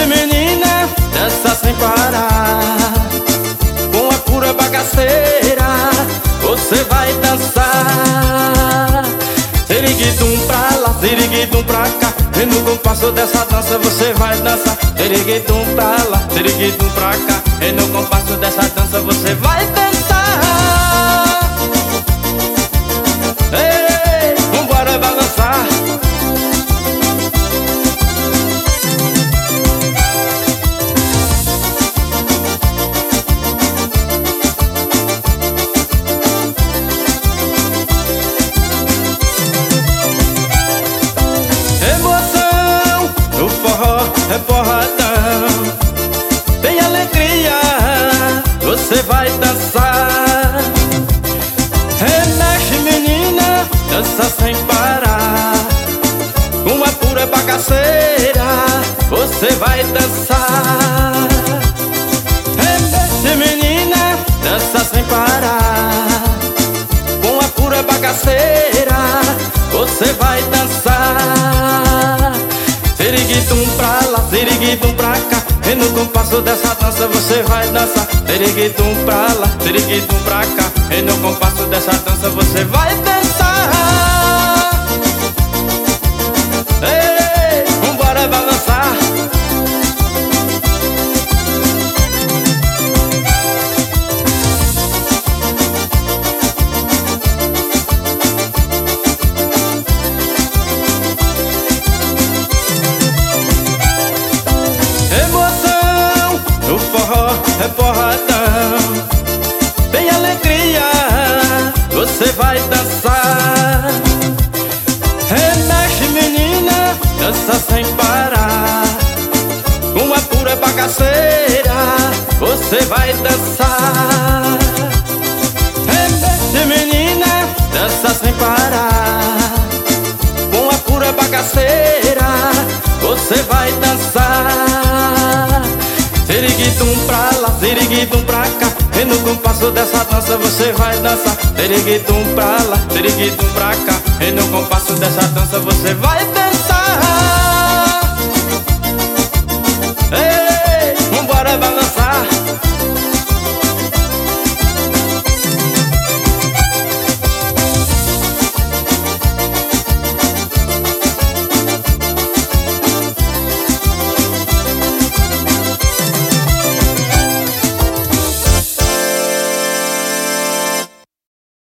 menina, dança sem parar. Com a pura bagaceira, você vai dançar. Siriguidum pra lá, siriguidum pra cá. E no compasso dessa dança você vai dançar. Siriguidum pra lá, siriguidum pra cá. E no compasso dessa dança você vai dançar. Ei, vambora balançar. Emoção, o forró é porradão. Tem alegria, você vai dançar. Remexe menina, dança sem parar. Com a pura bagaceira, você vai dançar. Remexe menina, dança sem parar. Com a pura bagaceira, você vai dançar. Siriguidum pra lá, siriguidum pra cá. E no compasso dessa dança você vai dançar. Siriguidum pra lá, siriguidum pra cá. E no compasso dessa dança você vai dançar. Ei, vambora balançar. Emoção, o forró é porradão. Tem alegria, você vai dançar. Remexe menina, dança sem parar. Com a pura bagaceira, você vai dançar. Remexe menina, dança sem parar. Com a pura bagaceira, você vai dançar. Siriguidum pra lá, siriguidum pra cá. E no compasso dessa dança você vai dançar. Siriguidum pra lá, siriguidum pra cá. E no compasso dessa dança você vai dançar.